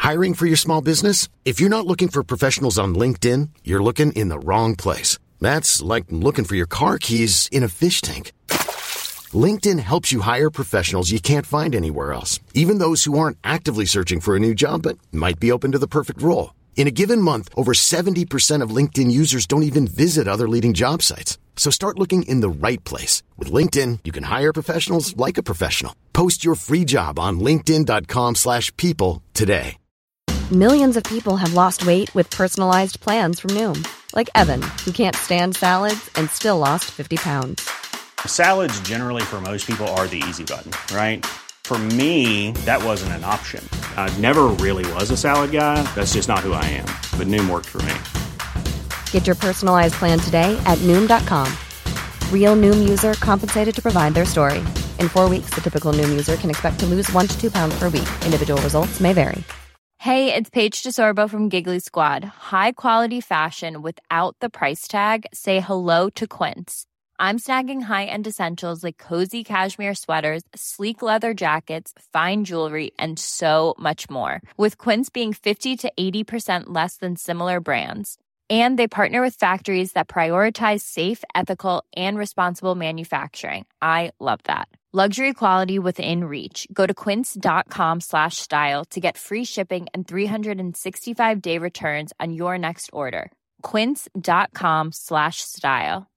Hiring for your small business? If you're not looking for professionals on LinkedIn, you're looking in the wrong place. That's like looking for your car keys in a fish tank. LinkedIn helps you hire professionals you can't find anywhere else, even those who aren't actively searching for a new job but might be open to the perfect role. In a given month, over 70% of LinkedIn users don't even visit other leading job sites. So start looking in the right place. With LinkedIn, you can hire professionals like a professional. Post your free job on linkedin.com/people today. Millions of people have lost weight with personalized plans from Noom. Like Evan, who can't stand salads and still lost 50 pounds. Salads generally for most people are the easy button, right? For me, that wasn't an option. I never really was a salad guy. That's just not who I am. But Noom worked for me. Get your personalized plan today at Noom.com. Real Noom user compensated to provide their story. In 4 weeks, the typical Noom user can expect to lose 1 to 2 pounds per week. Individual results may vary. Hey, it's Paige DeSorbo from Giggly Squad. High quality fashion without the price tag. Say hello to Quince. I'm snagging high-end essentials like cozy cashmere sweaters, sleek leather jackets, fine jewelry, and so much more. With Quince being 50 to 80% less than similar brands. And they partner with factories that prioritize safe, ethical, and responsible manufacturing. I love that. Luxury quality within reach. Go to quince.com/style to get free shipping and 365-day returns on your next order. Quince.com/style.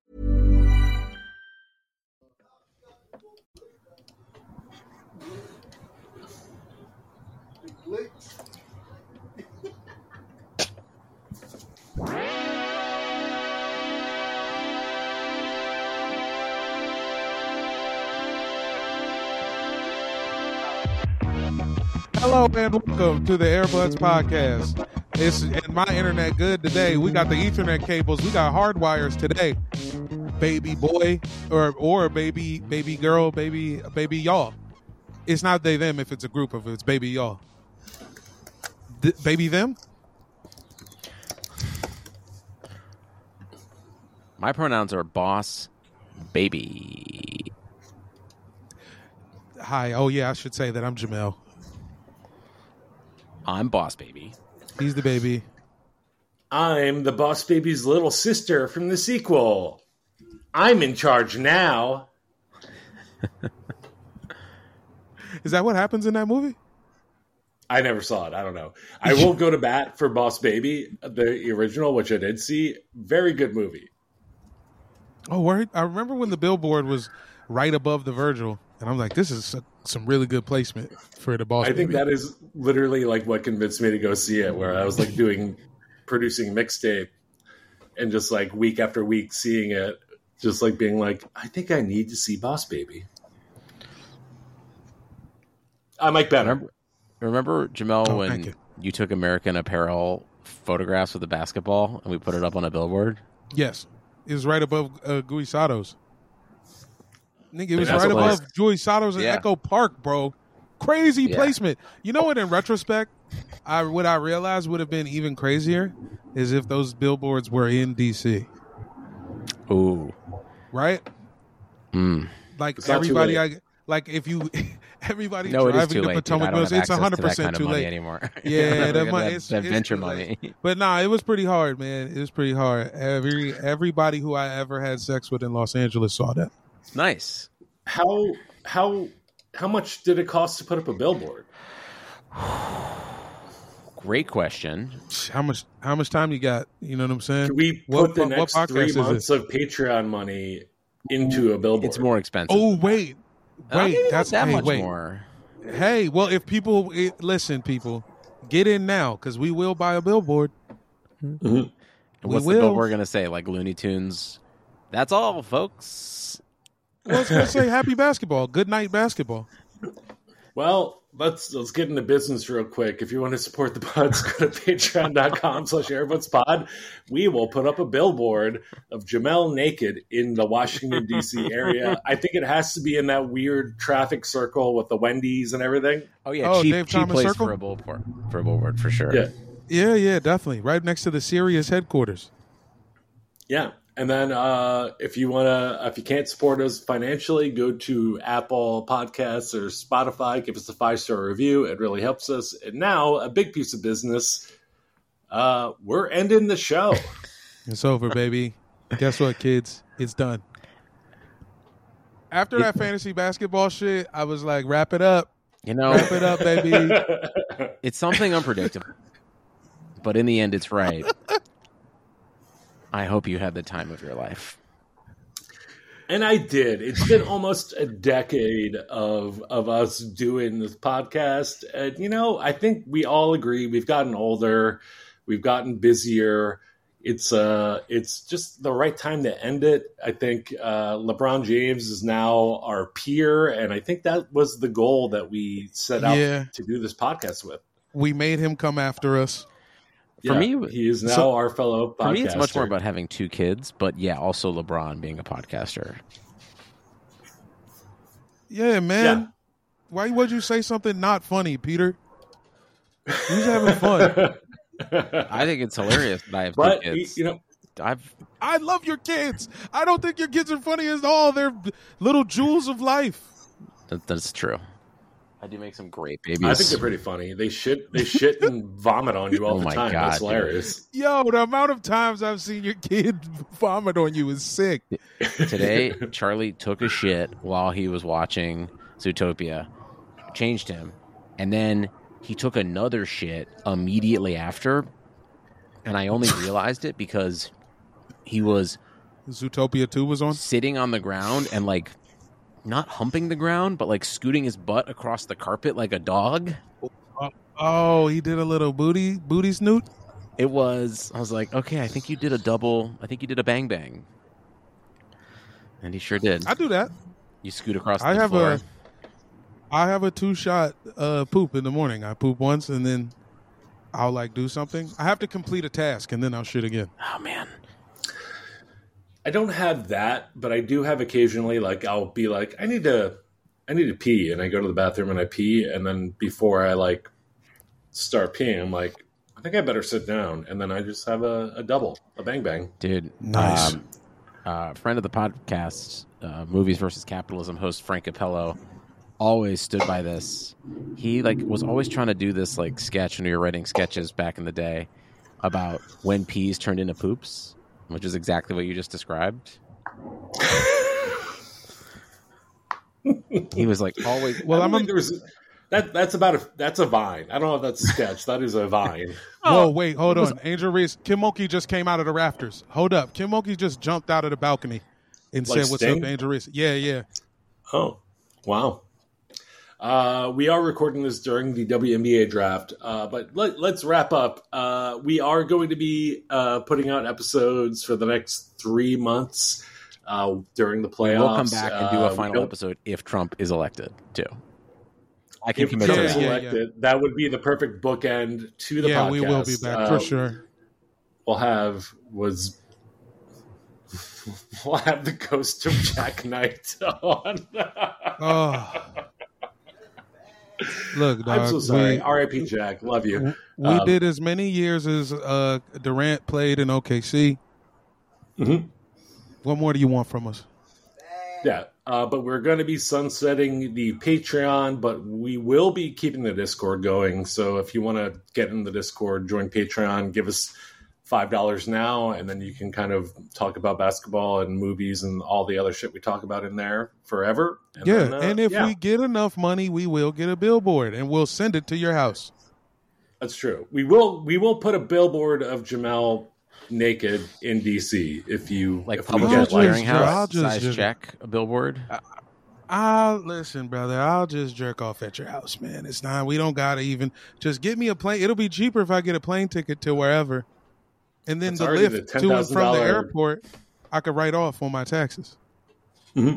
Hello and welcome to the Airbuds Podcast. Is my internet good today? We got the Ethernet cables. We got hard wires today. Baby boy or baby girl, baby y'all. It's not they them if it's a group of it's baby y'all. Baby them? My pronouns are boss, baby. Hi. Oh yeah, I should say that I'm Jamel. I'm boss, baby. He's the baby. I'm the boss baby's little sister from the sequel. I'm in charge now. Is that what happens in that movie? I never saw it. I don't know. I will go to bat for Boss Baby, the original, which I did see. Very good movie. Oh, word. I remember when the billboard was right above the Virgil, and I'm like, this is some really good placement for the Boss Baby. I think that is literally like what convinced me to go see it, where I was like producing mixtape and just like week after week seeing it, just like being like, I think I need to see Boss Baby. I like better. Remember Jamel, when you took American Apparel photographs of the basketball and we put it up on a billboard? Yes. It was right above Gui Sato's. Nigga, it was right above Gui Sato's in Echo Park, bro. Crazy placement. You know what, in retrospect, what I realized would have been even crazier is if those billboards were in D.C. Ooh. Right? Like everybody, if you... Everybody driving to Potomac Mills, it's 100% too late anymore. Yeah, that venture money. But nah, it was pretty hard, man. It was pretty hard. Everybody who I ever had sex with in Los Angeles saw that. Nice. How much did it cost to put up a billboard? Great question. How much time you got? You know what I'm saying? Can we put the next 3 months of Patreon money into a billboard? It's more expensive. Oh wait, that's that much more. Hey, well, if people listen, people get in now because we will buy a billboard. Mm-hmm. And what's the billboard going to say? Like Looney Tunes? That's all, folks. Well, it's going to say happy basketball, good night basketball. Well, let's get into business real quick. If you want to support the pods, go to patreon.com/airbudspod. We will put up a billboard of Jamel naked in the Washington, D.C. area. I think it has to be in that weird traffic circle with the Wendy's and everything. Oh, yeah. Cheap place Circle? for a billboard, for sure. Yeah, definitely. Right next to the Sirius headquarters. Yeah. And then if you can't support us financially, go to Apple Podcasts or Spotify. Give us a 5-star review. It really helps us. And now, a big piece of business. We're ending the show. It's over, baby. Guess what, kids? It's done. After that fantasy basketball shit, I was like, wrap it up. Wrap it up, baby. It's something unpredictable. But in the end, it's right. I hope you had the time of your life. And I did. It's been almost a decade of us doing this podcast. And, I think we all agree we've gotten older. We've gotten busier. It's just the right time to end it. I think LeBron James is now our peer. And I think that was the goal that we set out to do this podcast with. We made him come after us. For me, he is now our fellow podcaster. For me, it's much more about having 2 kids, but also LeBron being a podcaster. Yeah, man. Yeah. Why would you say something not funny, Peter? Who's having fun? I think it's hilarious that I have 2 kids. I love your kids. I don't think your kids are funny at all. They're little jewels of life. That's true. I do make some great babies. I think they're pretty funny. They shit and vomit on you all the time. God, that's hilarious. Yo, the amount of times I've seen your kid vomit on you is sick. Today, Charlie took a shit while he was watching Zootopia, changed him, and then he took another shit immediately after, and I only realized it because he was Zootopia 2 was on? Sitting on the ground and not humping the ground, but scooting his butt across the carpet like a dog. Oh, he did a little booty snoot? I was like, okay, I think you did a bang bang. And he sure did. I do that. You scoot across the floor. I have a 2-shot poop in the morning. I poop once and then I'll do something. I have to complete a task and then I'll shit again. Oh, man. I don't have that, but I do have occasionally, I'll be like, I need to pee, and I go to the bathroom and I pee, and then before I start peeing, I'm like, I think I better sit down, and then I just have a double, a bang bang. Dude, nice. Friend of the podcast, Movies versus Capitalism host Frank Capello always stood by this. He was always trying to do this sketch when we were writing sketches back in the day about when peas turned into poops. Which is exactly what you just described. He was always. Well, that's a vine. I don't know if that's a sketch. That is a vine. Whoa, wait, hold on. Angel Reese, Kim Mulkey just came out of the rafters. Hold up, Kim Mulkey just jumped out of the balcony and said, "What's up, Angel Reese?" Yeah. Oh, wow. We are recording this during the WNBA draft, but let's wrap up. We are going to be putting out episodes for the next 3 months during the playoffs. We'll come back and do a final episode if Trump is elected, too. I can commit to that. Elected, that would be the perfect bookend to the podcast. Yeah, we will be back for sure. We'll have the ghost of Jack Knight on. Oh. Look, dog, I'm so sorry. R.I.P. Jack. Love you. We did as many years as Durant played in OKC. Mm-hmm. What more do you want from us? Yeah, but we're going to be sunsetting the Patreon, but we will be keeping the Discord going. So if you want to get in the Discord, join Patreon, give us $5 now, and then you can kind of talk about basketball and movies and all the other shit we talk about in there forever. And if we get enough money, we will get a billboard, and we'll send it to your house. That's true. We will put a billboard of Jamel naked in DC if you public clearinghouse size check a billboard. Listen, brother. I'll just jerk off at your house, man. It's not. We don't gotta even just get me a plane. It'll be cheaper if I get a plane ticket to wherever. And then the lift to and from the airport, I could write off on my taxes. Mm-hmm.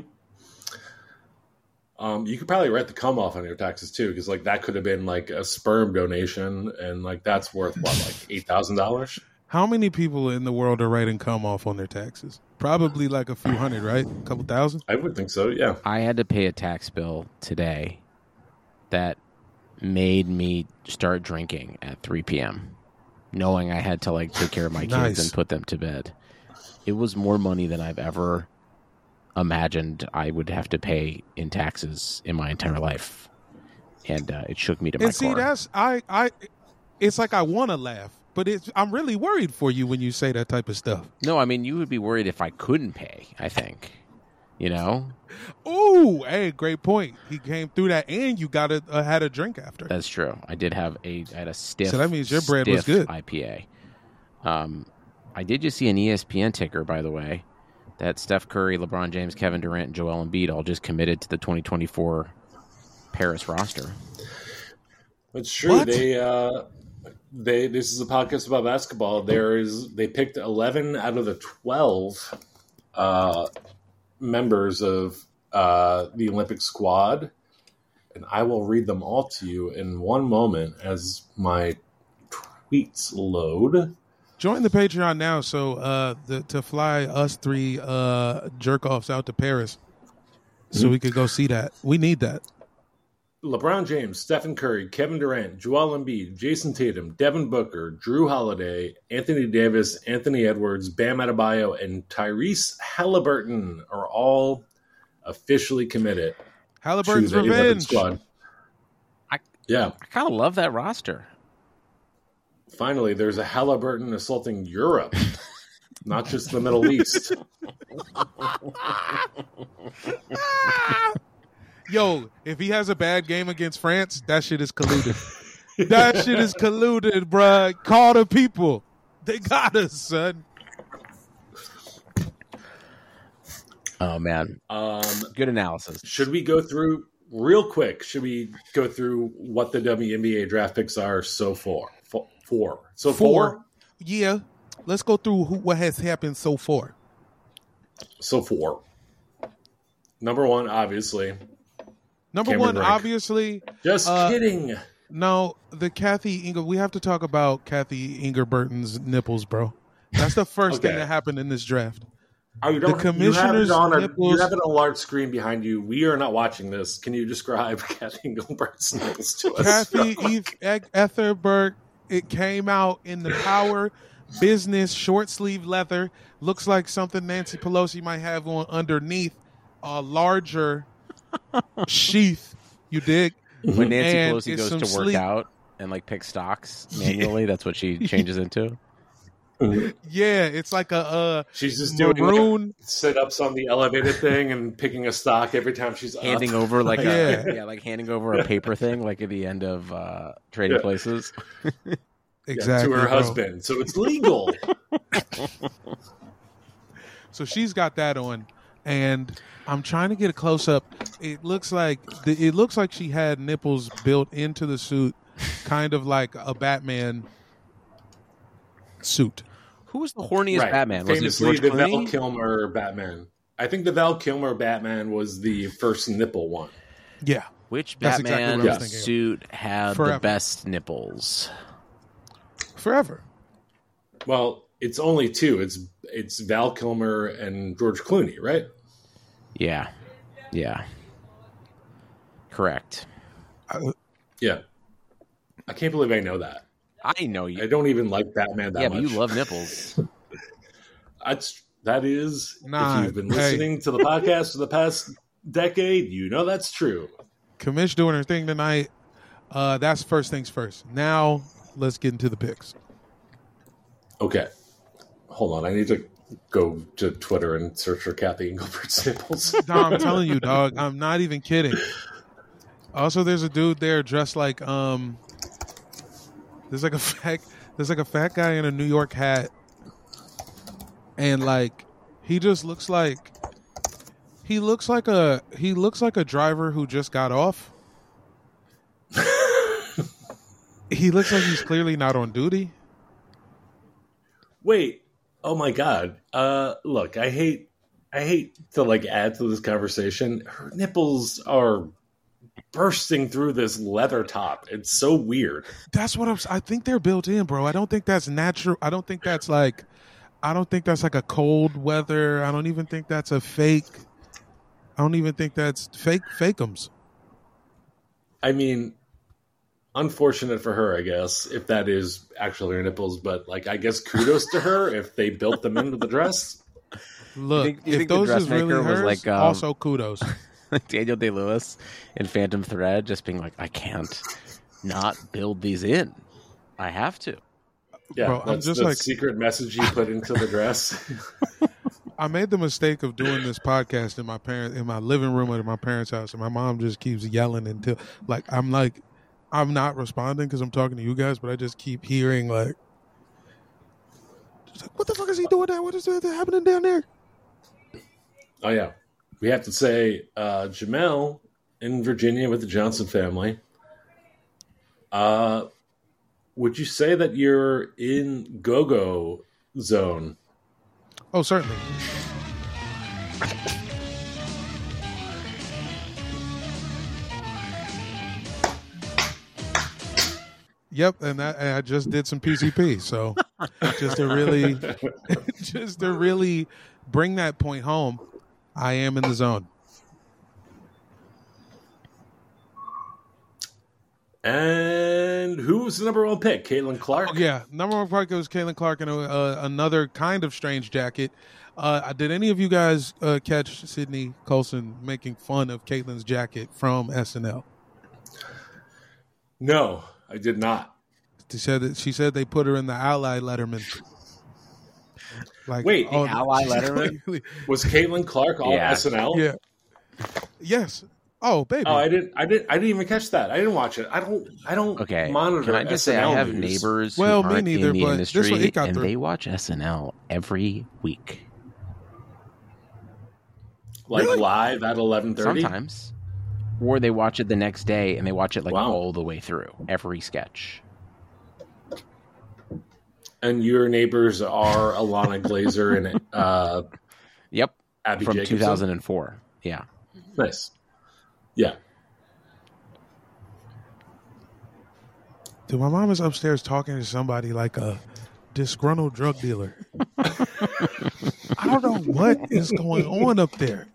You could probably write the cum off on your taxes too, because that could have been a sperm donation, and that's worth what, $8,000. How many people in the world are writing cum off on their taxes? Probably a few hundred, right? A couple thousand. I would think so. Yeah. I had to pay a tax bill today that made me start drinking at 3 p.m. knowing I had to take care of my kids and put them to bed. It was more money than I've ever imagined I would have to pay in taxes in my entire life, and it shook me to my And see, core. that's it's like I want to laugh, but I'm really worried for you when you say that type of stuff. No, I mean, you would be worried if I couldn't pay, I think. You know? Ooh, hey, great point. He came through that, and you got had a drink after. That's true. I had a stiff. So that means your bread was stiff good. IPA. I did just see an ESPN ticker, by the way, that Steph Curry, LeBron James, Kevin Durant, and Joel Embiid all just committed to the 2024 Paris roster. It's true. What? This is a podcast about basketball. They picked 11 out of the 12 members of the Olympic squad, and I will read them all to you in one moment as my tweets load. Join the Patreon now, so to fly us three jerk-offs out to Paris, so we could go see that. We need that. LeBron James, Stephen Curry, Kevin Durant, Joel Embiid, Jason Tatum, Devin Booker, Drew Holiday, Anthony Davis, Anthony Edwards, Bam Adebayo, and Tyrese Halliburton are all officially committed. Halliburton's to the Olympic revenge. squad. I Yeah. kind of love that roster. Finally, there's a Halliburton assaulting Europe, not just the Middle East. Yo, if he has a bad game against France, that shit is colluded. That shit is colluded, bruh. Call the people. They got us, son. Oh, man. Good analysis. Should we go through real quick? Should we go through what the WNBA draft picks are so far? Four. Yeah. Let's go through what has happened so far. So four. Number one, obviously. Number Cameron one, Brink. obviously. Just kidding. No, the Kathy Inger. We have to talk about Kathy Ingerburton's nipples, bro. That's the first thing Okay. that happened in this draft. Oh, you don't, The commissioner's you have nipples- it on a large screen behind you. We are not watching this. Can you describe Kathy Engelbert's nipples to us? Kathy Etherberg. It came out in the Power Business short sleeve leather. Looks like something Nancy Pelosi might have on underneath a larger sheath. You dig? When Nancy And Pelosi it's goes some to work sleep. out and like pick stocks manually, that's what she changes into. Yeah, it's like a She's just doing maroon. sit-ups on the elevator thing and picking a stock every time she's Handing up. over like Yeah. like handing over a paper thing, like at the end of Trading Yeah. Places. Exactly, to her bro. husband. So it's legal. So she's got that on, and I'm trying to get a close up. It looks like she had nipples built into the suit, kind of like a Batman suit. Who was the horniest Right. Batman? Was it Famously, George the Val Clooney? Kilmer Batman. I think the Val Kilmer Batman was the first nipple one. Yeah, Which That's exactly Batman what I was thinking of. suit had Forever. the best nipples? forever. Well, it's only two. It's Val Kilmer and George Clooney, right? Yeah. Correct. Yeah. I can't believe I know that. I know you. I don't even like Batman that Yeah, much. but you love nipples. That is, Nah, if you've been hey. listening to the podcast for the past decade, you know that's true. Kamish doing her thing tonight. That's first things first. Now let's get into the picks. Okay. Hold on. I need to go to Twitter and search for Kathy Engelbert's nipples. No, I'm telling you, dog. I'm not even kidding. Also, there's a dude there dressed like there's like a fat guy in a New York hat, and like he just looks like a driver who just got off. He looks like he's clearly not on duty. Wait. Oh my God. Look, I hate to like add to this conversation. Her nipples are bursting through this leather top. It's so weird. That's what I think they're built in, bro. I don't think that's natural. I don't think that's like a cold weather. I don't even think that's a fake. I don't even think that's fakeums. I mean, unfortunate for her, I guess, if that is actually her nipples, but like I guess kudos to her if they built them into the dress. Look, you think if the those is dressmaker really was hers, like, also kudos. Daniel Day-Lewis in Phantom Thread, just being like, I can't not build these in. I have to. Yeah, Bro, I'm that's just the like- secret message you put into the dress. I made the mistake of doing this podcast in my living room at my parents' house, and my mom just keeps yelling until I'm not responding because I'm talking to you guys, but I just keep hearing like, what the fuck is he doing there? What is happening down there? Oh yeah, we have to say Jamel in Virginia with the Johnson family. Would you say that you're in go-go zone? Oh, certainly. Yep, and I just did some PCP, so just to really bring that point home, I am in the zone. And who was the number one pick? Caitlin Clark? Oh, yeah, number one pick was Caitlin Clark in another kind of strange jacket. Did any of you guys catch Sydney Colson making fun of Caitlin's jacket from SNL? No, I did not. She said they put her in the Ally Letterman. Wait, the Ally Letterman? Was Caitlin Clark on SNL? Yeah. Yes. Oh, baby. Oh, I didn't even catch that. I didn't watch it. I don't Okay. monitor. Can I just say I have neighbors who Well, me aren't neither, in the but industry, this one, it got and through. they watch SNL every week. Like Really? live at 11:30? Sometimes. Or they watch it the next day, and they watch it Wow. all the way through, every sketch. And your neighbors are Alana Glazer and Yep. Abby From Jacobson? 2004. Yeah. Nice. Yeah. Dude, my mom is upstairs talking to somebody like a disgruntled drug dealer. I don't know what is going on up there.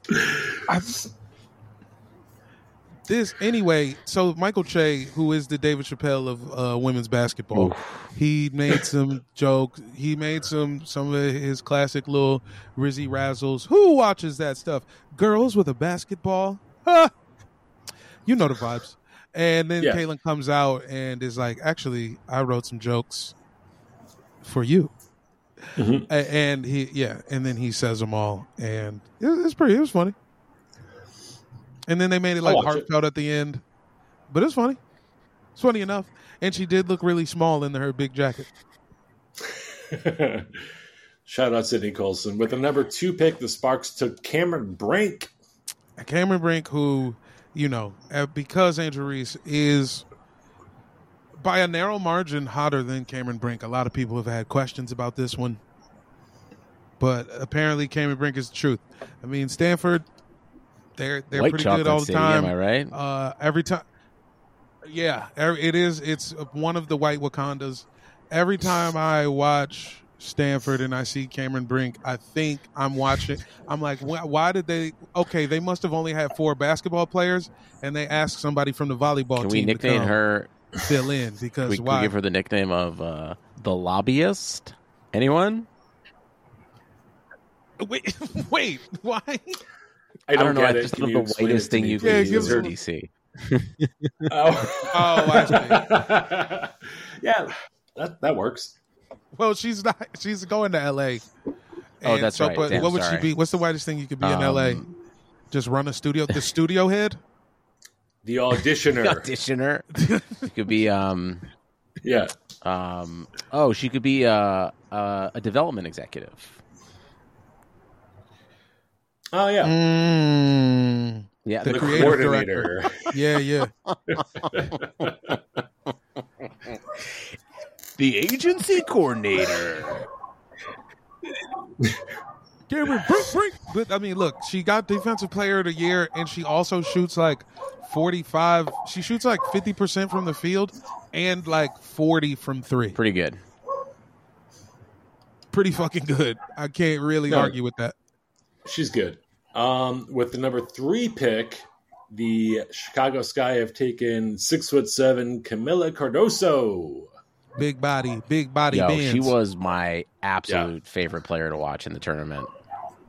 Anyway, so Michael Che, who is the David Chappelle of women's basketball, he made some jokes. He made some of his classic little Rizzy Razzles. Who watches that stuff? Girls with a basketball? Huh. You know the vibes. And then Yeah. Caitlin comes out and is like, actually, I wrote some jokes for you. Mhm. And and then he says them all. And it was funny. And then they made it like I'll watch it. heartfelt at the end. But it's funny. It's funny enough. And she did look really small in her big jacket. Shout out Sydney Colson. With the number 2 pick, the Sparks took Cameron Brink. Cameron Brink, who, because Angel Reese is by a narrow margin hotter than Cameron Brink. A lot of people have had questions about this one. But apparently Cameron Brink is the truth. I mean, Stanford, they're White pretty Chocolate good all the City, time. am I right? Every time. Yeah, it is. It's one of the white Wakandas. Every time I watch Stanford and I see Cameron Brink, I think I'm watching. I'm like, why did they? Okay, they must have only had 4 basketball players, and they asked somebody from the volleyball Can team we nickname to come her? fill in because Can why? we give her the nickname of the lobbyist? Anyone? Wait, why? I don't know. get I it. just Can thought you the explain whitest it to thing me, you Yeah, could please? give use her- is DC. Oh, I yeah, that works. Well, she's not. She's going to L.A. Oh, that's right. But Damn, what would sorry. she be? What's the whitest thing you could be in L.A.? Just run a studio. The studio head. The auditioner. Auditioner. She could be Yeah. she could be a development executive. Oh, yeah. Yeah, The The creative coordinator. Yeah. the agency coordinator. Cameron Brink. But I mean, look, she got Defensive Player of the Year, and she also shoots like 45. She shoots like 50% from the field, and like 40 from 3. Pretty good. Pretty fucking good. I can't really argue with that. She's good. With the number 3 pick, the Chicago Sky have taken 6'7" Camila Cardoso. Big body Yo, bands. she was my absolute favorite player to watch in the tournament.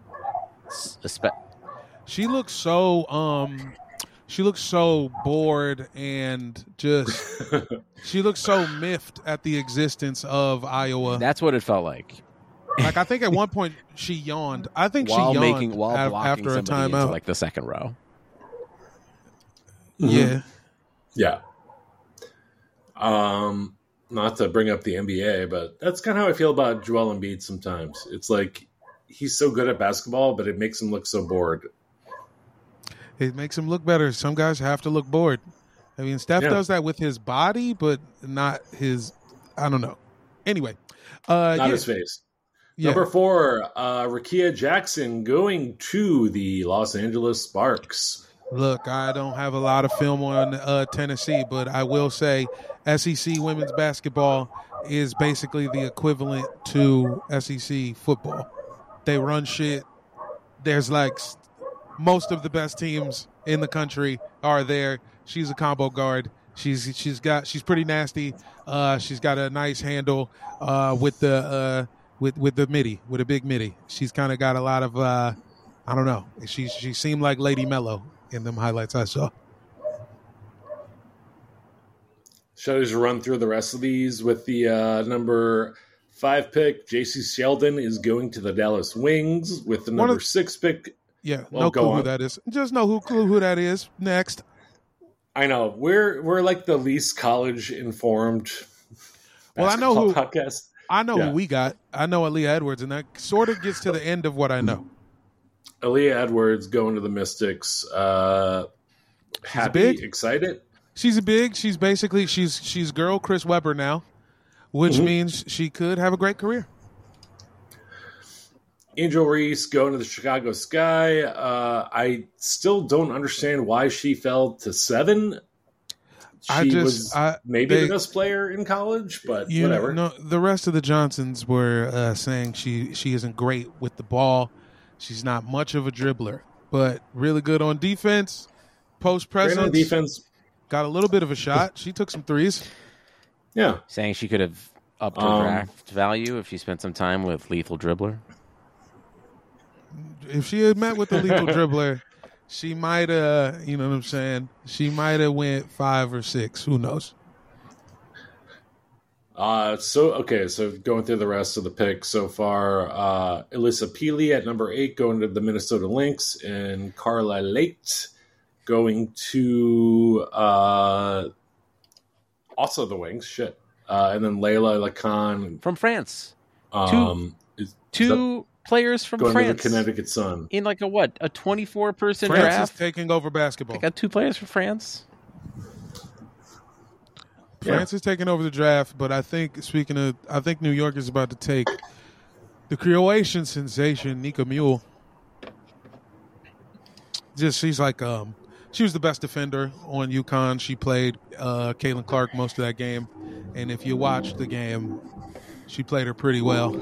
She looks so bored and just she looks so miffed at the existence of Iowa. That's what it felt like. Like, I think at one point she yawned. I think while she yawned blocking after a somebody timeout. into, like, the second row. Yeah. Yeah. Not to bring up the NBA, but that's kind of how I feel about Joel Embiid sometimes. It's like he's so good at basketball, but it makes him look so bored. It makes him look better. Some guys have to look bored. I mean, Steph does that with his body, but not his, I don't know. Anyway. Not his face. Yeah. Number 4, Rickea Jackson going to the Los Angeles Sparks. Look, I don't have a lot of film on Tennessee, but I will say SEC women's basketball is basically the equivalent to SEC football. They run shit. There's like most of the best teams in the country are there. She's a combo guard. She's pretty nasty. She's got a nice handle with the midi, with a big midi. She's kind of got a lot of I don't know. She seemed like Lady Mello in them highlights I saw. Shall I just run through the rest of these with the number 5 pick? JC Sheldon is going to the Dallas Wings with the number 6 pick. Yeah, no clue who that is. Just know who that is. Next. I know. We're like the least college informed podcast. I know who we got. I know Aaliyah Edwards, and that sort of gets to the end of what I know. Aaliyah Edwards going to the Mystics. Happy, excited. She's basically girl Chris Webber now, which means she could have a great career. Angel Reese going to the Chicago Sky. I still don't understand why she fell to 7. She was maybe the best player in college, but whatever. No, the rest of the Johnsons were saying she isn't great with the ball. She's not much of a dribbler, but really good on defense, post presence. Great on defense. Got a little bit of a shot. She took some threes. Yeah. Saying she could have upped her draft value if she spent some time with Lethal Dribbler. If she had met with the Lethal Dribbler, she might have, you know what I'm saying? She might have went 5 or 6. Who knows? So going through the rest of the picks so far, Alyssa Peely at number 8 going to the Minnesota Lynx, and Carla Late going to also the Wings. Shit. And then Layla Lacan from France. Two players from going France. To the Connecticut Sun. In like a 24-person draft? France is taking over basketball. They got 2 players from France. France is taking over the draft, but I think New York is about to take the Croatian sensation, Nika Mule. She's like she was the best defender on UConn. She played Caitlin Clark most of that game, and if you watch the game, she played her pretty well.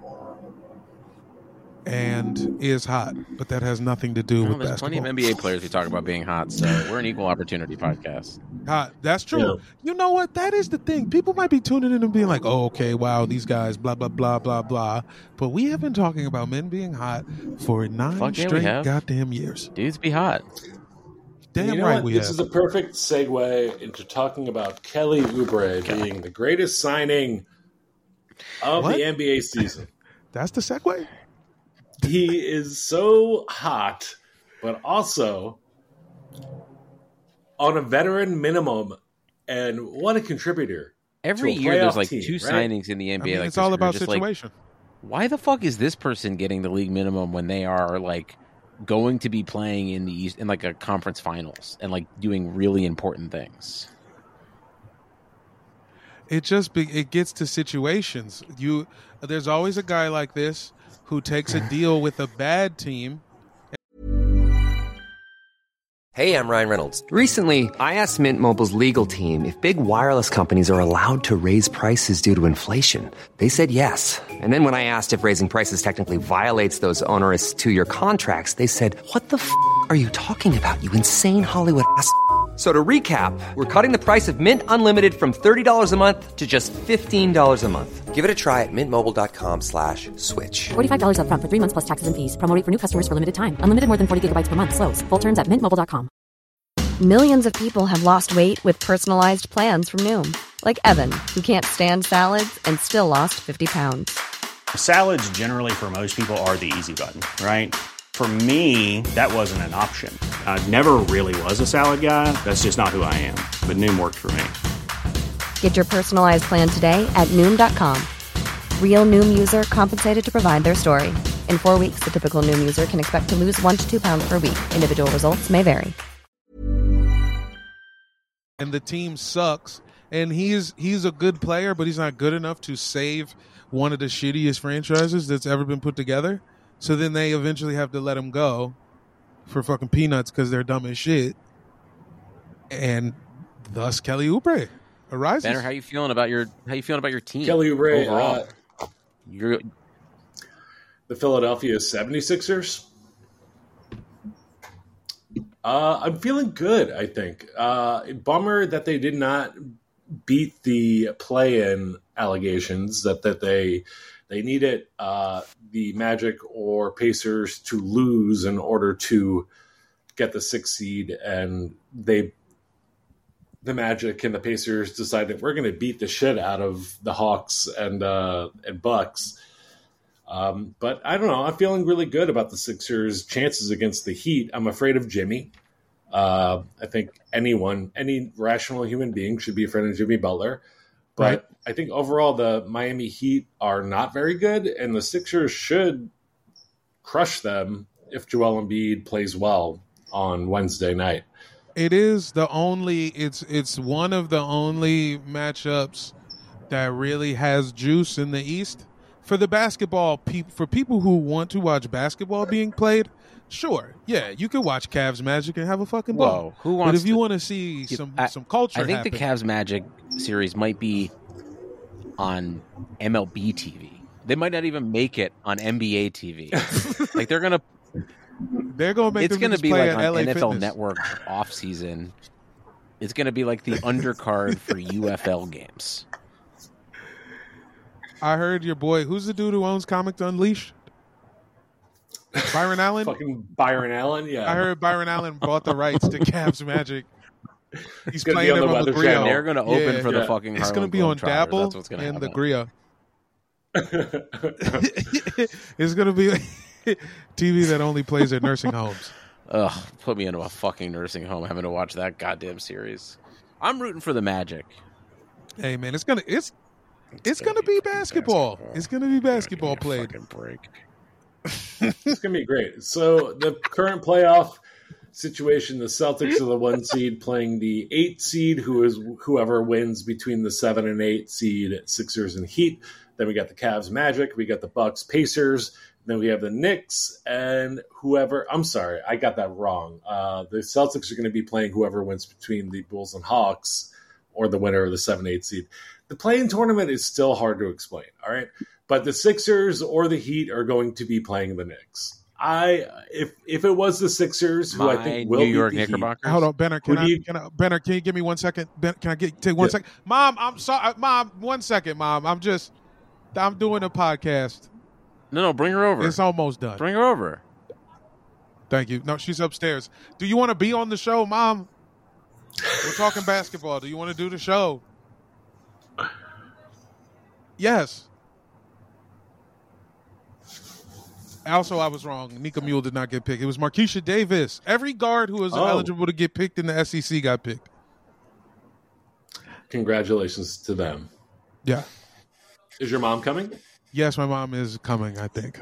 And is hot, but that has nothing to do with there's basketball. Plenty of NBA players who talk about being hot, so we're an equal opportunity podcast. Hot, that's true. Yeah. You know what? That is the thing. People might be tuning in and being like, "Oh, okay, wow, these guys, blah blah blah blah blah." But we have been talking about men being hot for 9 straight goddamn years. Dudes be hot. Damn right we have. This is a perfect segue into talking about Kelly Oubre being the greatest signing of the NBA season. That's the segue? He is so hot, but also on a veteran minimum, and what a contributor. Every year there's like 2 signings in the NBA. I mean, it's all about situation. Like, why the fuck is this person getting the league minimum when they are like going to be playing in the East in like a conference finals and like doing really important things? It gets to situations. There's always a guy like this who takes a deal with a bad team. Hey, I'm Ryan Reynolds. Recently, I asked Mint Mobile's legal team if big wireless companies are allowed to raise prices due to inflation. They said yes. And then when I asked if raising prices technically violates those onerous 2-year contracts, they said, "What the f*** are you talking about, you insane Hollywood ass f- So to recap, we're cutting the price of Mint Unlimited from $30 a month to just $15 a month. Give it a try at mintmobile.com/switch. $45 up front for 3 months plus taxes and fees. Promo rate for new customers for limited time. Unlimited more than 40 gigabytes per month. Slows full terms at mintmobile.com. Millions of people have lost weight with personalized plans from Noom. Like Evan, who can't stand salads and still lost 50 pounds. Salads generally for most people are the easy button, right? For me, that wasn't an option. I never really was a salad guy. That's just not who I am. But Noom worked for me. Get your personalized plan today at Noom.com. Real Noom user compensated to provide their story. In 4 weeks, the typical Noom user can expect to lose 1 to 2 pounds per week. Individual results may vary. And the team sucks. And he's a good player, but he's not good enough to save one of the shittiest franchises that's ever been put together. So then they eventually have to let him go for fucking peanuts because they're dumb as shit. And thus Kelly Oubre arises. Banner, how you feeling about your team? Kelly Oubre, overall? The Philadelphia 76ers. I'm feeling good, I think. Bummer that they did not beat the play-in allegations that they needed the Magic or Pacers to lose in order to get the 6th seed, and the Magic and the Pacers decided we're going to beat the shit out of the Hawks and Bucks. But I don't know. I'm feeling really good about the Sixers' chances against the Heat. I'm afraid of Jimmy. I think any rational human being should be afraid of Jimmy Butler. But right. I think overall the Miami Heat are not very good, and the Sixers should crush them if Joel Embiid plays well on Wednesday night. It's one of the only matchups that really has juice in the East. For the basketball, for people who want to watch basketball being played, sure, yeah, you can watch Cavs Magic and have a fucking ball. But if you want to see some culture, I think the Cavs Magic series might be on MLB TV. They might not even make it on NBA TV. Like they're gonna make. It's gonna be like on LA NFL Fitness. Network off season. It's gonna be like the undercard for UFL games. I heard your boy. Who's the dude who owns Comics Unleashed? Byron Allen? Fucking Byron Allen, yeah. I heard Byron Allen bought the rights to Cavs Magic. He's playing them on the Grio. They're going to open for the fucking It's going to be on Dabble and the Grio. It's going to be TV that only plays at nursing homes. Ugh, put me into a fucking nursing home having to watch that goddamn series. I'm rooting for the Magic. Hey, man, it's gonna be basketball. It's going to be basketball played. Break. It's going to be great. So the current playoff situation, the Celtics are the 1 seed playing the 8 seed, whoever wins between the 7 and 8 seed, Sixers and Heat. Then we got the Cavs Magic. We got the Bucks Pacers. Then we have the Knicks and whoever. I'm sorry, I got that wrong. The Celtics are going to be playing whoever wins between the Bulls and Hawks or the winner of the 7-8 seed. The play-in tournament is still hard to explain, all right? But the Sixers or the Heat are going to be playing the Knicks. If it was the Sixers, who I think will New York beat the Knickerbockers. Hold on, Benner. Benner, can you give me 1 second? Can I take 1 second? Mom, I'm sorry. Mom, 1 second, Mom. I'm doing a podcast. No, bring her over. It's almost done. Bring her over. Thank you. No, she's upstairs. Do you want to be on the show, Mom? We're talking basketball. Do you want to do the show? Yes. Also, I was wrong. Nika Mule did not get picked. It was Markeisha Davis. Every guard who was eligible to get picked in the SEC got picked. Congratulations to them. Yeah. Is your mom coming? Yes, my mom is coming, I think.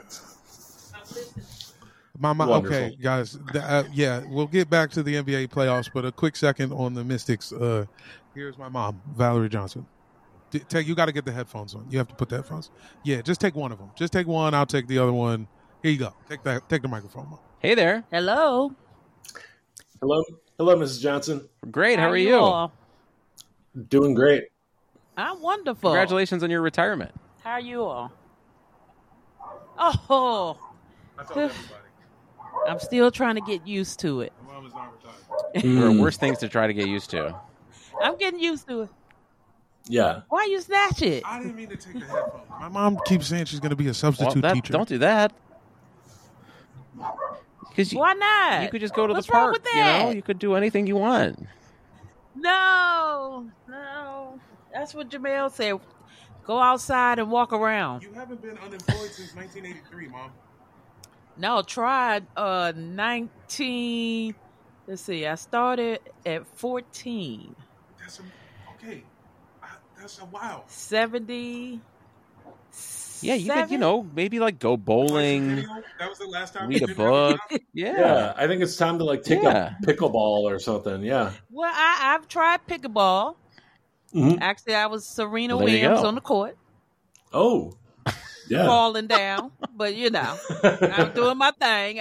Mama, okay, guys. Yeah, we'll get back to the NBA playoffs, but a quick second on the Mystics. Here's my mom, Valerie Johnson. You got to get the headphones on. You have to put the headphones. Yeah, just take one of them. Just take one. I'll take the other one. Here you go. Take the microphone on. Hey there. Hello. Hello, Mrs. Johnson. Great. How are you? All? Doing great. I'm wonderful. Congratulations on your retirement. How are you all? Oh. I told everybody. I'm still trying to get used to it. Mom is not retired. There are worse things to try to get used to. I'm getting used to it. Yeah. Why you snatch it? I didn't mean to take the headphones. My mom keeps saying she's going to be a substitute teacher. Don't do that. Why not? You could just go to What's the wrong park. with that? You could do anything you want. No. That's what Jamel said. Go outside and walk around. You haven't been unemployed since 1983, Mom. No, tried 19. Let's see. I started at 14. That's okay. That's a wow. 70. Yeah, you could, maybe like go bowling. That was the last time. Read a book. Yeah, I think it's time to like take up pickleball or something. Yeah. Well, I've tried pickleball. Mm-hmm. Actually, I was Serena Well, there you Williams go. on the court. Oh. Yeah. Falling down, but I was doing my thing.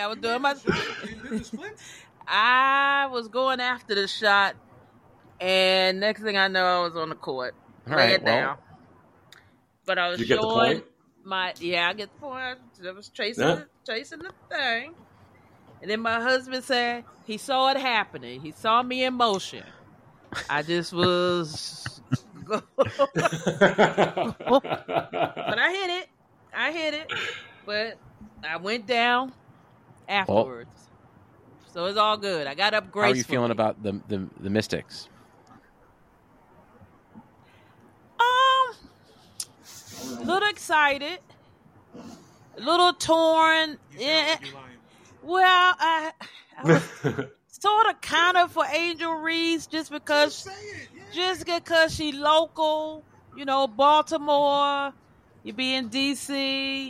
I was going after the shot, and next thing I know, I was on the court, laying down. But I was Did you get the point? I get the point. I was chasing the thing, and then my husband said he saw it happening. He saw me in motion. I just was, but I hit it, but I went down afterwards. So it's all good. I got up gracefully. How are you feeling about the Mystics? A little excited, a little torn. Yeah. Well, I was sort of kind of for Angel Reese just because she local, Baltimore. You be in DC,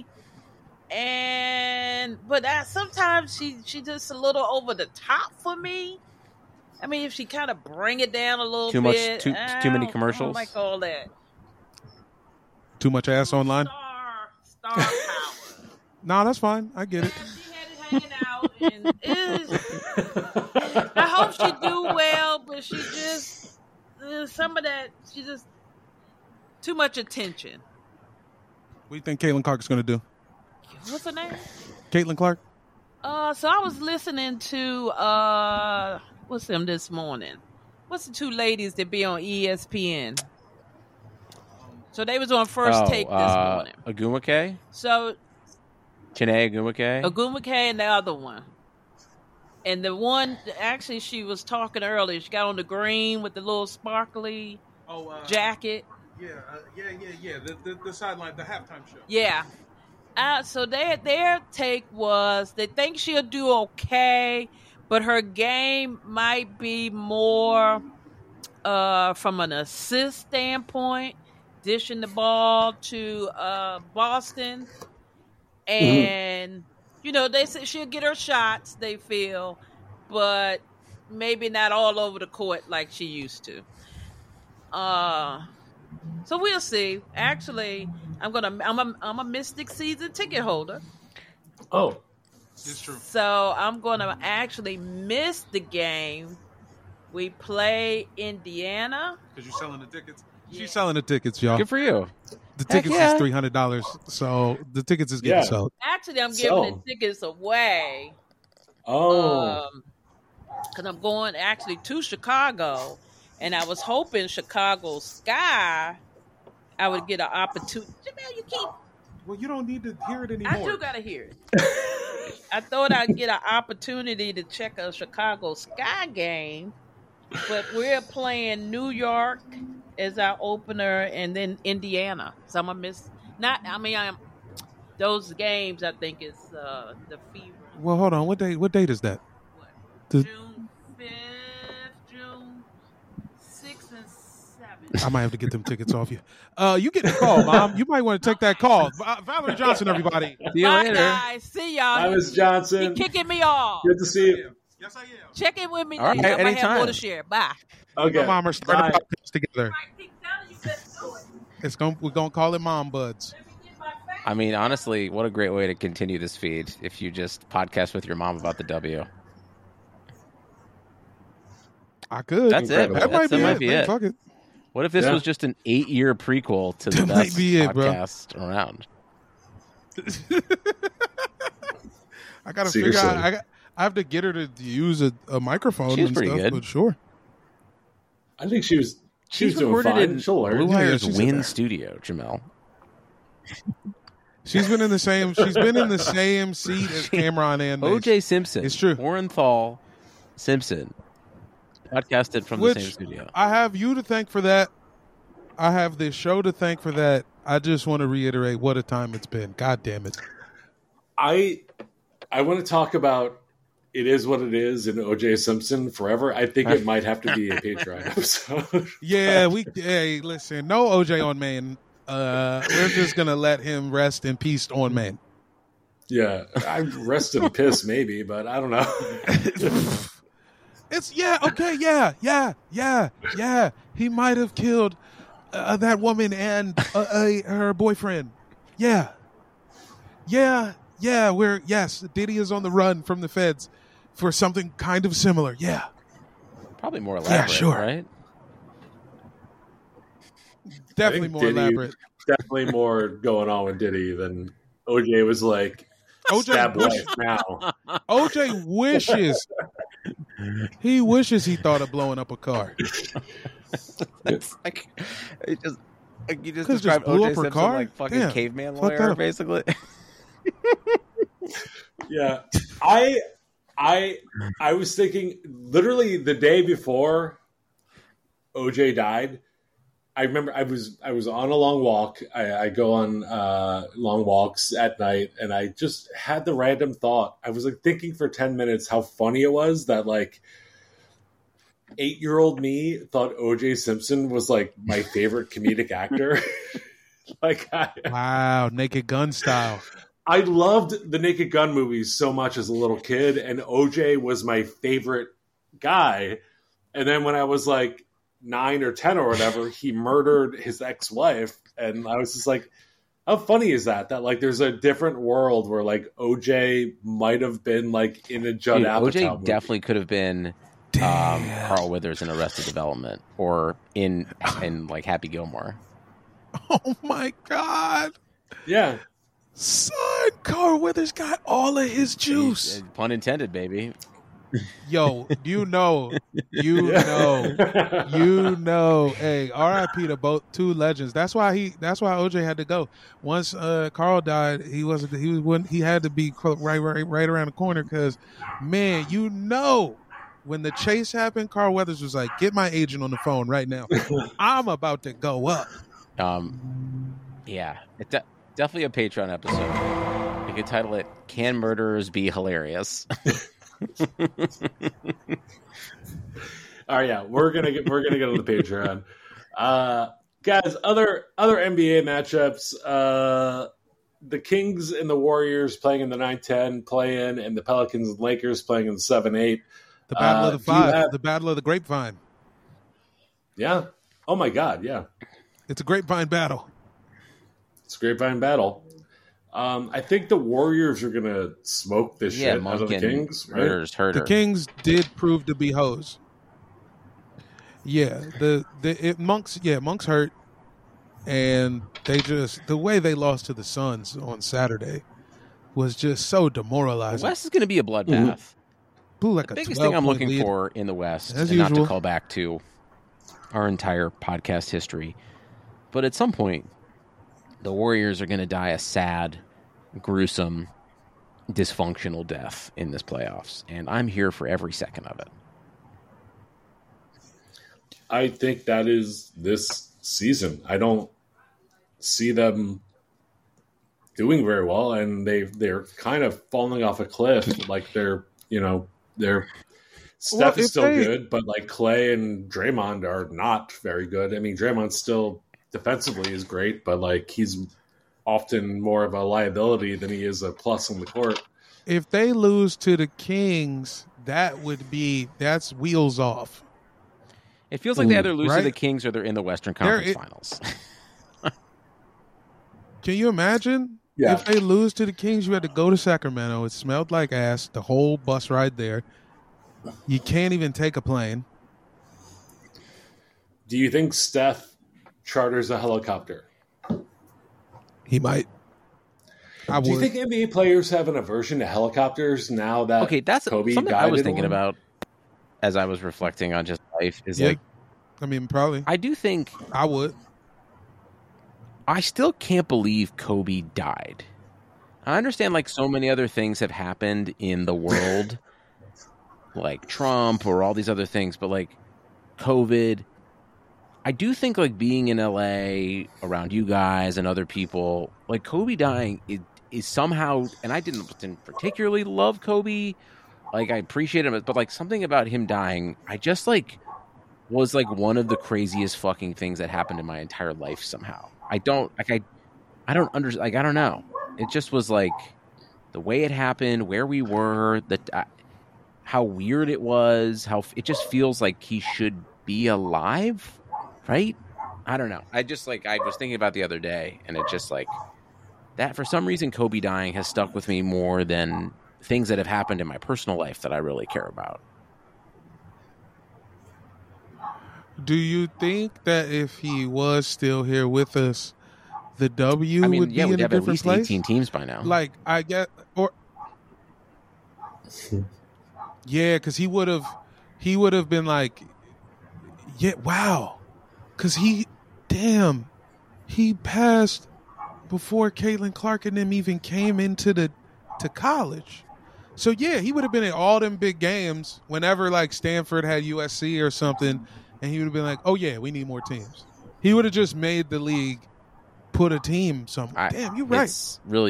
but sometimes she just a little over the top for me. I mean, if she kind of bring it down a little bit, too many commercials. I don't like all that. Too much ass online. Star power. No, that's fine. I get it. She had it hanging out, and I hope she do well, but she just she just too much attention. What do you think Caitlin Clark is going to do? What's her name? Caitlin Clark? So I was listening to what's them this morning? What's the two ladies that be on ESPN? So they was on First Take this morning. Agumake? So Chiney Agumake? Agumake and the other one. And the one, actually, she was talking earlier. She got on the green with the little sparkly jacket. Yeah. The sideline, the halftime show. Yeah. So their take was they think she'll do okay, but her game might be more from an assist standpoint, dishing the ball to Boston. And, they say she'll get her shots, they feel, but maybe not all over the court like she used to. So we'll see. Actually, I'm a Mystic season ticket holder. Oh, it's true. So I'm gonna actually miss the game. We play Indiana because you're selling the tickets. Yeah. She's selling the tickets, y'all. Good for you. The tickets is $300, so the tickets is getting sold. Actually, I'm giving the tickets away. Oh, because I'm going actually to Chicago. And I was hoping Chicago Sky, I would get an opportunity. Jamel, you keep. Well, you don't need to hear it anymore. I do gotta hear it. I thought I'd get an opportunity to check a Chicago Sky game, but we're playing New York as our opener, and then Indiana. So I'm gonna miss. Those games. I think is the fever. Well, hold on. What date is that? June 5th. I might have to get them tickets off you. You get a call, Mom. You might want to take that call. Valerie Johnson, everybody. See you later. Guys. See y'all. Hi, Ms. Johnson. You're kicking me off. Good to see you. Yes, I am. Check in with me. All right, I might have anytime. more to share. Bye. Okay. My mom are starting Bye. a podcast together. We're gonna call it Mom Buds. I mean, honestly, what a great way to continue this feed if you just podcast with your mom about the W. I could. That's it. That might be it. Fuck it. What if this was just an 8-year prequel to the best podcast around? I gotta figure out. I have to get her to use a microphone She's and pretty stuff, good. but sure. I think she was doing recorded fine. in She'll learn. Blue Wire's she's in Win there. Studio, Jamel. She's been in the same seat as Cameron and Mace. O.J. Simpson. It's true. Orenthal Simpson podcasted from the same studio. I have you to thank for that. I have this show to thank for that. I just want to reiterate what a time it's been. God damn it. I want to talk about It Is What It Is and O.J. Simpson forever. I think it might have to be a Patreon episode. Yeah, hey, listen, no OJ on Maine. We're just gonna let him rest in peace on Maine. Yeah, I rest in piss maybe, but I don't know. Yeah. He might have killed that woman and her boyfriend. Yeah. Diddy is on the run from the feds for something kind of similar. Yeah. Probably more elaborate, sure. right? Definitely more elaborate. Definitely more going on with Diddy than OJ was like, stab wife now. OJ wishes. He wishes he thought of blowing up a car. It's like you just Just described blew O.J. up her Simpson car? like fucking Damn. caveman Fuck that lawyer, up. basically. Yeah. I was thinking literally the day before OJ died, I remember I was on a long walk. I go on long walks at night, and I just had the random thought. I was like thinking for 10 minutes how funny it was that like 8-year-old me thought O.J. Simpson was like my favorite comedic actor. Wow, Naked Gun style. I loved the Naked Gun movies so much as a little kid, and OJ was my favorite guy. And then when I was like 9 or 10 or whatever, he murdered his ex-wife, and I was just like, how funny is that? That like there's a different world where like OJ might have been like in a Judd Apatow OJ movie. definitely could have been Carl Withers in Arrested Development or in like Happy Gilmore. Oh my God. Yeah. Son, Carl Withers got all of his juice. Pun intended, baby. Yo, you know. Hey, R.I.P. to two legends. That's why OJ had to go. Once Carl died, he had to be right around the corner because, man, when the chase happened, Carl Weathers was like, "Get my agent on the phone right now. I'm about to go up." Yeah, it's definitely a Patreon episode. You could title it "Can Murderers Be Hilarious?" All right, yeah, we're gonna get on the Patreon, guys. Other NBA matchups: the Kings and the Warriors playing in the 9-10 play-in, and the Pelicans and Lakers playing in the 7-8. The battle of the five, the battle of the grapevine. Yeah. Oh my God. Yeah. It's a grapevine battle. It's a grapevine battle. I think the Warriors are gonna smoke this shit out of the Kings. Right? The Kings did prove to be hoes. Yeah, Monk's hurt, and the way they lost to the Suns on Saturday was just so demoralizing. The West is going to be a bloodbath. The biggest thing I'm looking for in the West, as and usual, not to call back to our entire podcast history, but at some point, the Warriors are going to die a sad, gruesome, dysfunctional death in this playoffs, and I'm here for every second of it. I think that is this season. I don't see them doing very well, and they're kind of falling off a cliff. Like their Steph is still good, but like Clay and Draymond are not very good. I mean, Draymond still defensively is great, but like he's often more of a liability than he is a plus on the court. If they lose to the Kings, that's wheels off. It feels like they either lose to the Kings or they're in the Western Conference Finals. Can you imagine if they lose to the Kings? You had to go to Sacramento. It smelled like ass. The whole bus ride there. You can't even take a plane. Do you think Steph charters a helicopter? He might. Do you think NBA players have an aversion to helicopters now that that's Kobe something died I was in thinking one? about as I was reflecting on just life. Is Yeah. like, I mean, probably. I do think I would. I still can't believe Kobe died. I understand like so many other things have happened in the world, like Trump or all these other things, but like COVID, I do think like being in LA around you guys and other people, like Kobe dying is somehow, and I didn't particularly love Kobe. Like I appreciate him, but like something about him dying, I just like was like one of the craziest fucking things that happened in my entire life somehow. I don't understand. Like, I don't know. It just was like the way it happened, where we were, how weird it was, how it just feels like he should be alive, right? I don't know. I just like, I was thinking about the other day, and it just like that for some reason, Kobe dying has stuck with me more than things that have happened in my personal life that I really care about. Do you think that if he was still here with us, the W would be in we'd a have at different least place? 18 teams by now. Like, I get, or yeah, because he would have been like, yeah, wow, because he passed before Caitlin Clark and them even came to college. So yeah, he would have been at all them big games whenever like Stanford had USC or something, and he would have been like, oh yeah, we need more teams. He would have just made the league put a team somewhere. Damn, you're right. It's really,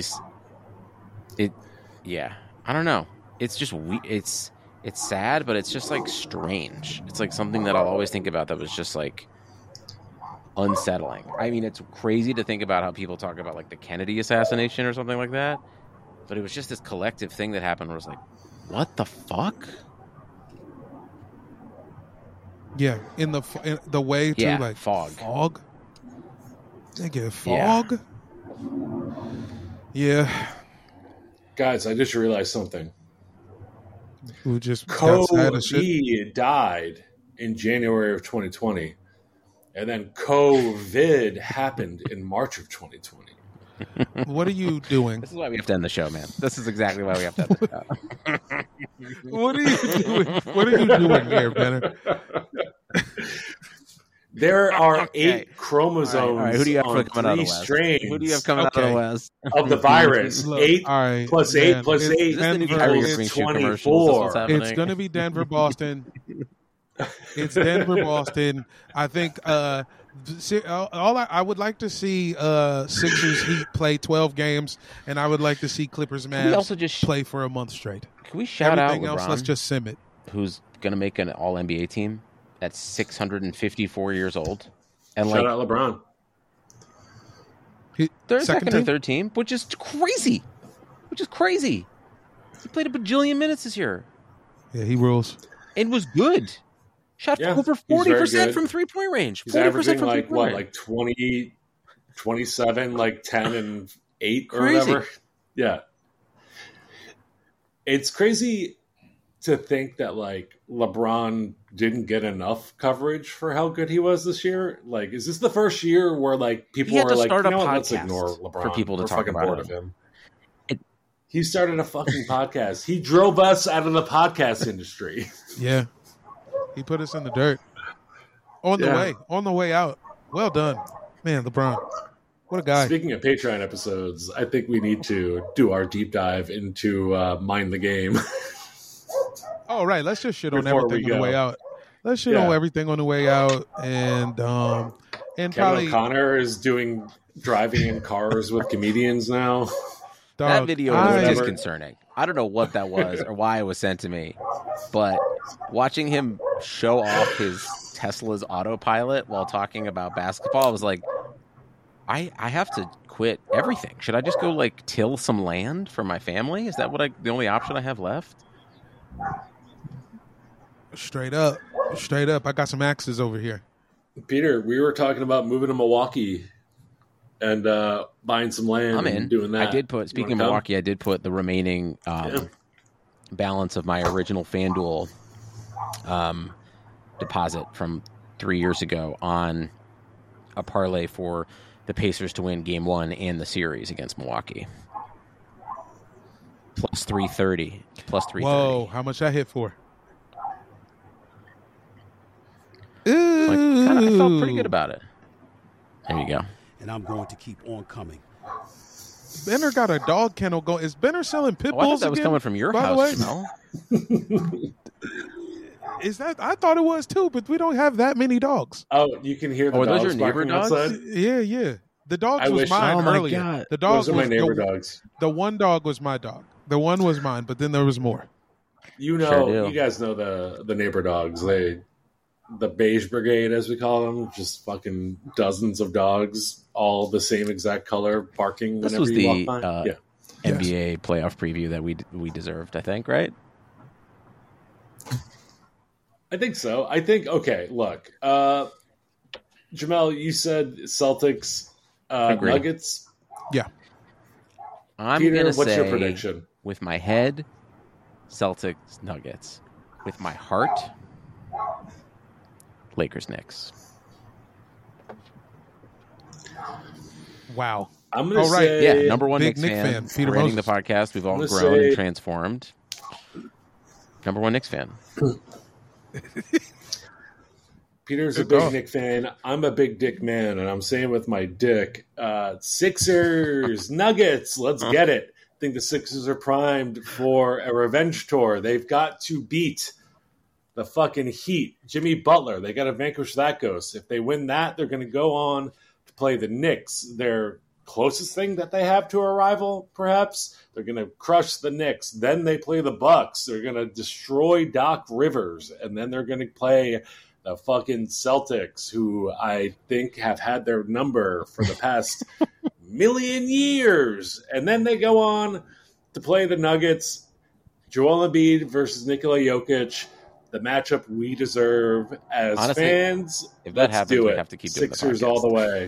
yeah. I don't know. It's just it's sad, but it's just like strange. It's like something that I'll always think about that was just like unsettling. I mean, it's crazy to think about how people talk about like the Kennedy assassination or something like that, but it was just this collective thing that happened where it was like, what the fuck? Yeah, in the way to like fog. Nigga, fog. Yeah. Guys, I just realized something. Who just Kobe died in January of 2020, and then COVID happened in March of 2020. What are you doing? This is why we have to end the show, man. This is exactly why we have to end the show. What are you doing? What are you doing here, Benner? There are 8 chromosomes all right. Who do you have on coming out of the 3 West? strains. Who do you have coming out of the West? Of the virus. Look, 8 all right, plus man, 8 plus 8 it's equals 24. It's going to be Denver, Boston. It's Denver, Boston. I think I would like to see Sixers Heat play 12 games, and I would like to see Clippers Mavs also just play for a month straight. Can we shout Everything out LeBron, else, let's just sim it. who's going to make an All-NBA team at 654 years old? And Shout like, out LeBron. They're Second second or team? third team, which is crazy. He played a bajillion minutes this year. Yeah, he rules. It was good. Shot over 40% from three-point range. He's 40% averaging from like three-point what, range. like 20, 27, like 10 and 8 or Crazy. whatever. Yeah. It's crazy to think that like LeBron didn't get enough coverage for how good he was this year. Like, is this the first year where like people He had are to like, start you a know what, let's podcast ignore LeBron for people to We're talk fucking about bored him. of him. He started a fucking podcast. He drove us out of the podcast industry. Yeah. He put us in the dirt. On the way out. Well done. Man, LeBron. What a guy. Speaking of Patreon episodes, I think we need to do our deep dive into Mind the Game. Oh, right. Let's just shit on Before everything we on the go. way out. Let's shit on everything on the way out. And Kevin probably O'Connor is driving in cars with comedians now. That video was disconcerting. I don't know what that was or why it was sent to me, but watching him show off his Tesla's autopilot while talking about basketball, I was like, I have to quit everything. Should I just go like till some land for my family? Is that the only option I have left? Straight up. I got some axes over here. Peter, we were talking about moving to Milwaukee and buying some land. I'm in. And doing that. I did put, speaking of Milwaukee, I did put the remaining balance of my original FanDuel deposit from 3 years ago on a parlay for the Pacers to win Game 1 and the series against Milwaukee. Plus 330. Plus 330. Whoa, how much I hit for? I felt pretty good about it. There you go. And I'm going to keep on coming. Benner got a dog kennel going. Is Benner selling pit bulls? I thought that was coming from your house, Jamel. Is that? I thought it was too, but we don't have that many dogs. Oh, you can hear the dogs. Those your neighbor barking dogs? outside? Yeah. The dogs was mine earlier. God. The dogs Those are my neighbor dogs. The one dog was my dog. The one was mine, but then there was more. You know, you guys know the neighbor dogs. The beige brigade, as we call them, just fucking dozens of dogs, all the same exact color, barking this whenever was you walk by. NBA playoff preview that we deserved, I think, right? I think so. Okay, look. Jamel, you said Celtics, Nuggets. Yeah. I'm Peter, going to what's say, your prediction? With my head, Celtics, Nuggets. With my heart, Lakers, Knicks. Wow. I'm going to say... Yeah, number one big Knicks fan. Peter Rating Moses. the podcast. We've all grown and transformed. Number one Knicks fan. Peter's a big Knick fan. I'm a big Dick man, and I'm saying with my dick, Sixers, Nuggets, let's get it. I think the Sixers are primed for a revenge tour. They've got to beat the fucking Heat. Jimmy Butler, they got to vanquish that ghost. If they win that, they're going to go on to play the Knicks. Their closest thing that they have to a rival, perhaps. They're going to crush the Knicks. Then they play the Bucks. They're going to destroy Doc Rivers, and then they're going to play the fucking Celtics, who I think have had their number for the past million years. And then they go on to play the Nuggets, Joel Embiid versus Nikola Jokic, the matchup we deserve as Honestly, fans. If that happens, we have to keep doing Sixers the podcast. all the way.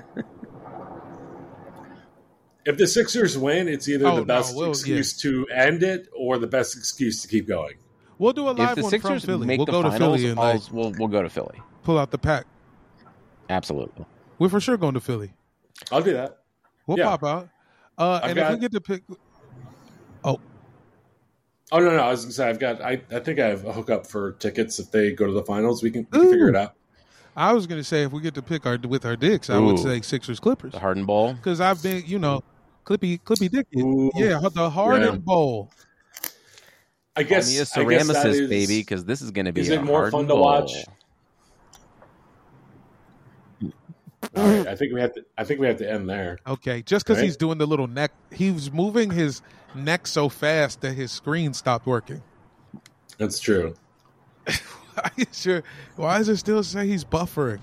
If the Sixers win, it's either the best excuse to end it or the best excuse to keep going. We'll do a live if the one Sixers from Philly. make We'll the go to finals, Philly and we'll go to Philly. pull out the pack. Absolutely. We're for sure going to Philly. I'll do that. We'll pop out. And if we get to pick... Oh, no. I was going to say, I think I have a hookup for tickets. If they go to the finals, we can figure it out. I was going to say, if we get to pick with our dicks, I would say Sixers Clippers. The Harden Bowl? Because I've been, Clippy Dick. Yeah, the Harden Bowl. I guess Ceramis baby, because this is going to be. Is it more fun to watch? All right, I think we have to end there. Okay, just because he's doing the little neck, he was moving his neck so fast that his screen stopped working. That's true. Sure. Why does it still say he's buffering?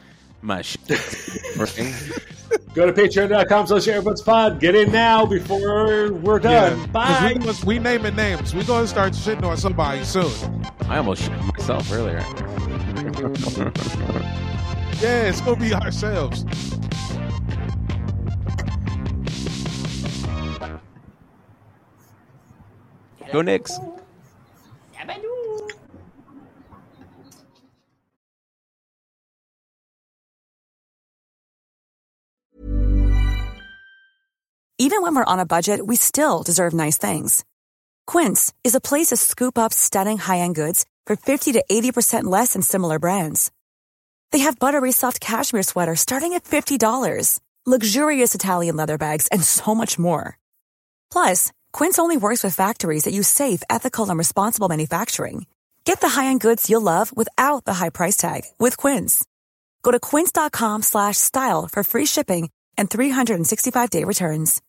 Go to patreon.com/AirbudsPod. Get in now before we're done. Bye. We naming names. We're going to start shitting on somebody soon. I almost shit myself earlier. Yeah, it's going to be ourselves. Go Knicks. Even when we're on a budget, we still deserve nice things. Quince is a place to scoop up stunning high-end goods for 50 to 80% less than similar brands. They have buttery soft cashmere sweaters starting at $50, luxurious Italian leather bags, and so much more. Plus, Quince only works with factories that use safe, ethical, and responsible manufacturing. Get the high-end goods you'll love without the high price tag with Quince. Go to quince.com/style for free shipping and 365-day returns.